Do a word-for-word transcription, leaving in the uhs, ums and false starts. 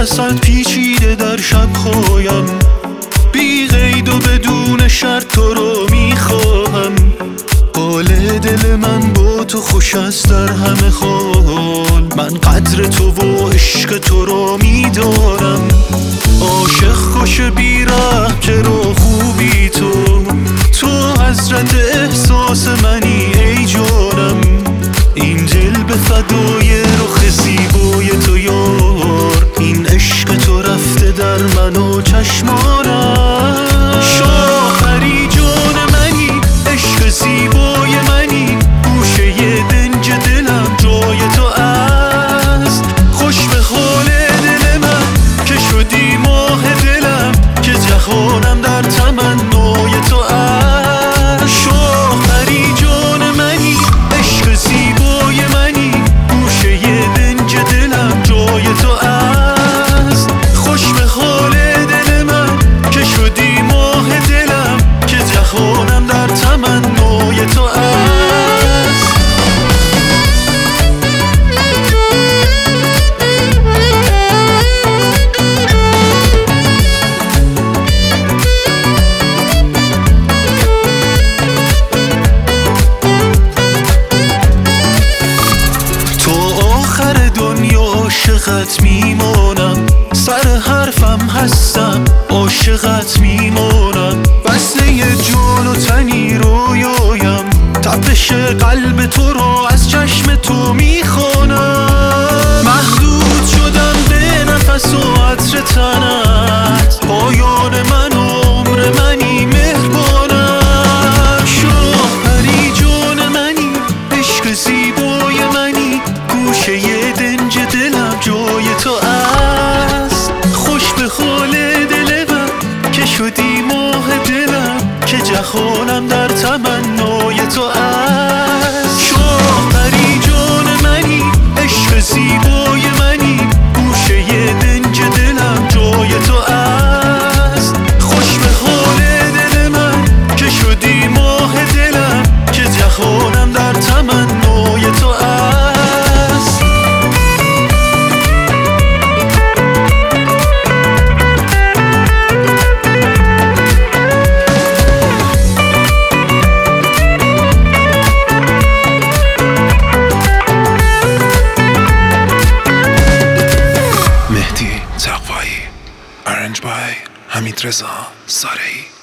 وسط پیچیده در شب خوایم، بی قید و بدون شرط تو رو میخواهم. حال دل من با تو خوش است در همه حال، من قدر تو و عشق تو رو میدارم. عاشق خوش بی ره که رو خوبی تو، تو حضرت احساس منی ای جانم. این دل به فدای رخ زیبای تو یار، این عشق تو رفته در من و چشمانم. شاهری جان منی، عشق زیبای منی، گوشه دنج دلم جای تو است. خوش به حال دل من که شدی ماه دلم، که جهانم در تمنای تو است. شاهری جان منی، عشق زیبای منی، گوشه دنج دلم جای تو است. خوش به حال دل من که شدی ماه دلم، که جهانم در تمنای تو است. عاشقت میمونم، سر حرفم هستم، عاشقت میمونم. وصله جان و تنی رویایم، تپش قلب تو رو از چشم تو میخونم. محدود شدم به نفس و عطر تنت، پایان من و عمر منی مهربانم. شاهری جان منی، عشق زیبای منی، گوشه دنج دلم جای تو است. خوش به حال دل من که شدی ماه دلم، که جهانم در تمنای تو است. شاهری جان منی، عشق زیبای منی، گوشه دنج دلم جای تو است. خوش به حال دل من که شدی ماه دلم، که جهانم در تمنای تو است. Arranged by Hamid Reza Sarei.